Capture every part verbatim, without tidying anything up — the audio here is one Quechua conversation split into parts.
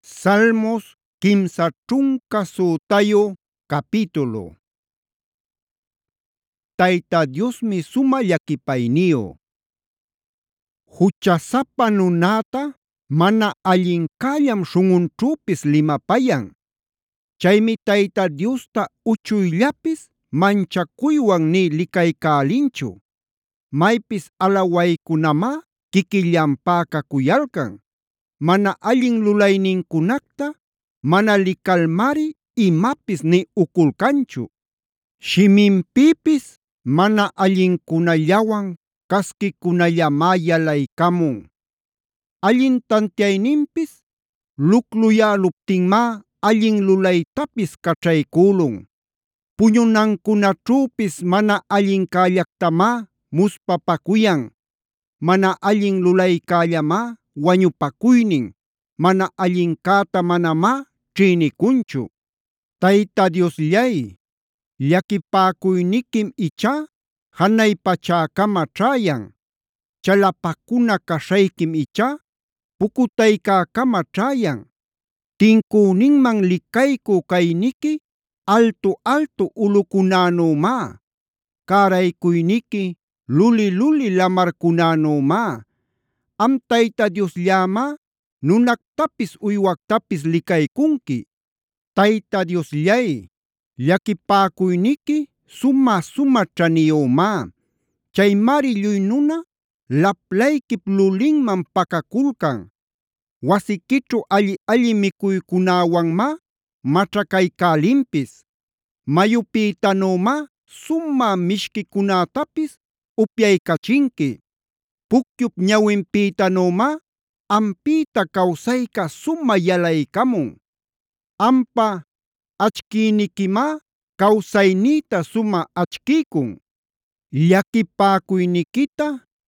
Salmos kimsa ćhunka sütayu capítulo. Tayta Diosmi suma llakipayniyu. Huchasapa nunäta mana allincällam śhunꞌunćhüpis limapayan. Chaymi Tayta Diosta uchuyllapis manchakuywan nï likaycälinchu. Maypis alawaykunamá kikillanpäka kuyalkan. Mana allin lulaynincunacta mana likalmari imapis nï ukulkanchu. Shiminpïpis mana allinkunallawan casquikunallamá yalaycamun. Allin tantiayninpis lucluyäluptinmá allin lulaytapis caćhaycülun. Puñunancunaćhüpis mana allincällactamá muspapacuyan. Mana allin lulaycällamá wañupacuynin, mana allincäta manamá ćhïnicunchu. Tayta Diosllay, llakipäcuyniquim ichá janay pachäcama ćhäyan. Chalapacuna caśhayquim ichá pucutaycäcama ćhäyan. Tincüninman licaycü cayniqui altu-altu ulꞌucunänümá. Cäraycuyniqui luli-luli lamarcunänümá. Am Tayta Diosllämá nunactapis uywactapis licaycunqui. Tayta Diosllay, llakipäcuyniqui sumä-sumä ćhaniyümá. Chaymari lluy nuna laplayquip lulinman pakakulkan. Wasiquićhu alli-alli mikuykunäwanmá maćhacaycälinpis. Mayupïtanümá sumä mishquicunätapis upyaycachinqui. Pucyup ñawinpïtanümá ampïta cawsayca sumä yalaycamun. Ampa achquiyniquimá cawsaynïta sumä achquiycun. Llakipäcuyniquita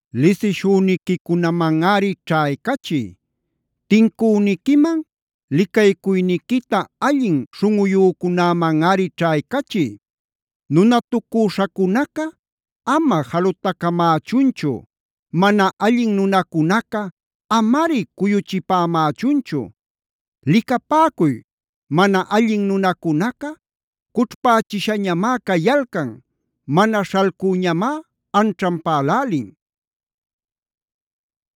lisishüniquicunamanꞌari ćhaycachiy. Tincüniquiman licaycuyniquita allin śhunꞌuyücunämanꞌari ćhaycachiy. Nunatucüśhacunaca ama jalutacamächunchu. Mana allin nunacunaca amari kuyuchipämächunchu. Likapäcuy, mana allin nunacunaca kućhpächishañamá cayalkan. Mana śhalcüñamá anćhanpälälin.